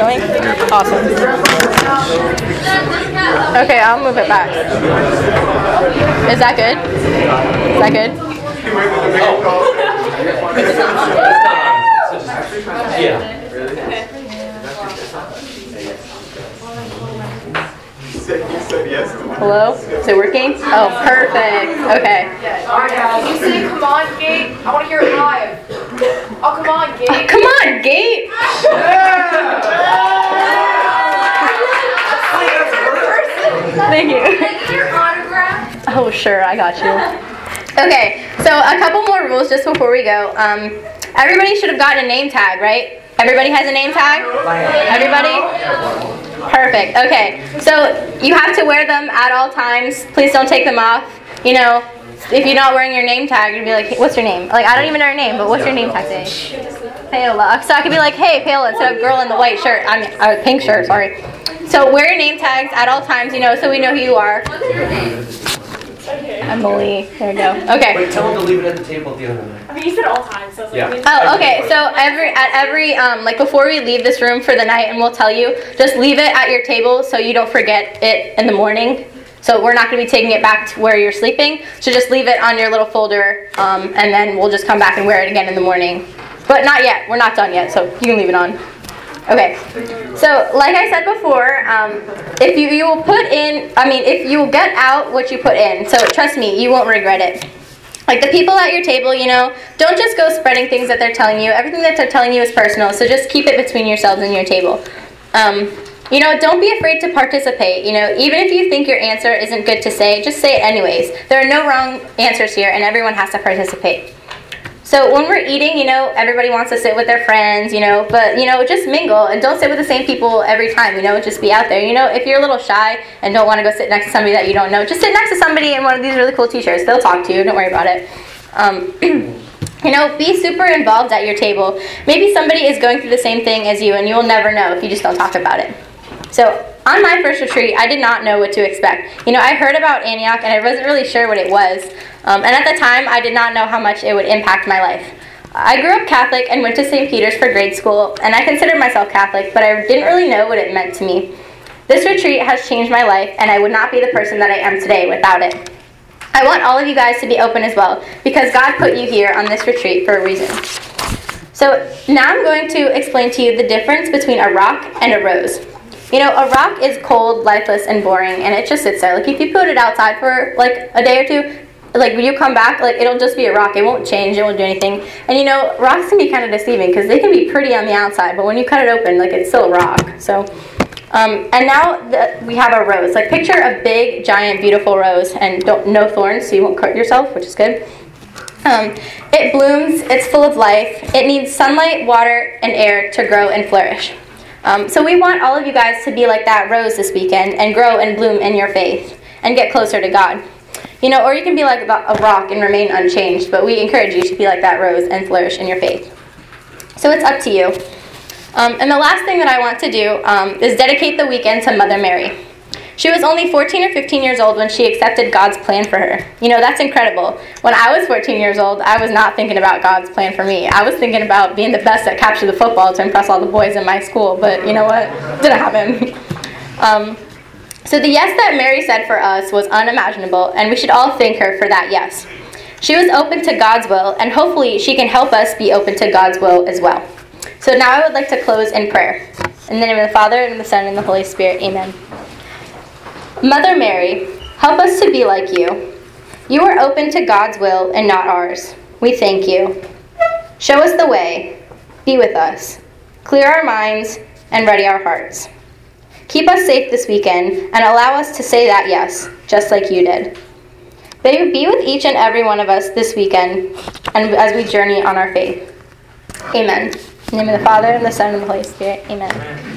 going? Awesome. Okay, I'll move it back. Is that good? Is that good? Yeah. Hello? Is it working? Oh, perfect. Okay. You say come on, Gate. I want to hear it live. Oh, come on, Gate. Come on, Gate. Thank you. Can I get your autograph? Oh, sure, I got you. Okay, so a couple more rules just before we go. Everybody should have gotten a name tag, right? Everybody has a name tag? Everybody? Perfect. Okay, so you have to wear them at all times. Please don't take them off. You know, if you're not wearing your name tag, you'd be like, hey, what's your name? Like, I don't even know your name, but what's your name tag today? Paola. So I could be like, hey, Paola, instead of girl in the white shirt. Pink shirt, sorry. So wear your name tags at all times, you know, so we know who you are. Emily. There we go. Okay. Wait, tell them to leave it at the table at the end of the night. I mean, you said all time, so it's like... Oh, okay. So like before we leave this room for the night, and we'll tell you, just leave it at your table so you don't forget it in the morning. So we're not going to be taking it back to where you're sleeping. So just leave it on your little folder, and then we'll just come back and wear it again in the morning. But not yet. We're not done yet, so you can leave it on. Okay, so like I said before, if you will put in, if you will get out what you put in, so trust me, you won't regret it. Like the people at your table, you know, don't just go spreading things that they're telling you. Everything that they're telling you is personal, so just keep it between yourselves and your table. You know, don't be afraid to participate. You know, even if you think your answer isn't good to say, just say it anyways. There are no wrong answers here, and everyone has to participate. So when we're eating, you know, everybody wants to sit with their friends, you know, but, you know, just mingle and don't sit with the same people every time, you know, just be out there. You know, if you're a little shy and don't want to go sit next to somebody that you don't know, just sit next to somebody in one of these really cool t-shirts. They'll talk to you. Don't worry about it. You know, be super involved at your table. Maybe somebody is going through the same thing as you and you'll never know if you just don't talk about it. So on my first retreat, I did not know what to expect. You know, I heard about Antioch and I wasn't really sure what it was. And at the time, I did not know how much it would impact my life. I grew up Catholic and went to St. Peter's for grade school, and I considered myself Catholic, but I didn't really know what it meant to me. This retreat has changed my life, and I would not be the person that I am today without it. I want all of you guys to be open as well, because God put you here on this retreat for a reason. So now I'm going to explain to you the difference between a rock and a rose. You know, a rock is cold, lifeless, and boring, and it just sits there. Like, if you put it outside for, like, a day or two, like, when you come back, like, it'll just be a rock. It won't change. It won't do anything. And, you know, rocks can be kind of deceiving because they can be pretty on the outside, but when you cut it open, like, it's still a rock. So, and now we have a rose. Like, picture a big, giant, beautiful rose, and no thorns, so you won't cut yourself, which is good. It blooms. It's full of life. It needs sunlight, water, and air to grow and flourish. So we want all of you guys to be like that rose this weekend and grow and bloom in your faith and get closer to God. You know, or you can be like a rock and remain unchanged, but we encourage you to be like that rose and flourish in your faith. So it's up to you. And the last thing that I want to do is dedicate the weekend to Mother Mary. She was only 14 or 15 years old when she accepted God's plan for her. You know, that's incredible. When I was 14 years old, I was not thinking about God's plan for me. I was thinking about being the best at capture the football to impress all the boys in my school, but you know what? Didn't happen. So the yes that Mary said for us was unimaginable, and we should all thank her for that yes. She was open to God's will, and hopefully she can help us be open to God's will as well. So now I would like to close in prayer. In the name of the Father, and the Son, and the Holy Spirit, amen. Mother Mary, help us to be like you. You are open to God's will and not ours. We thank you. Show us the way. Be with us. Clear our minds and ready our hearts. Keep us safe this weekend and allow us to say that yes, just like you did. Be with each and every one of us this weekend and as we journey on our faith. Amen. In the name of the Father, and the Son, and the Holy Spirit. Amen.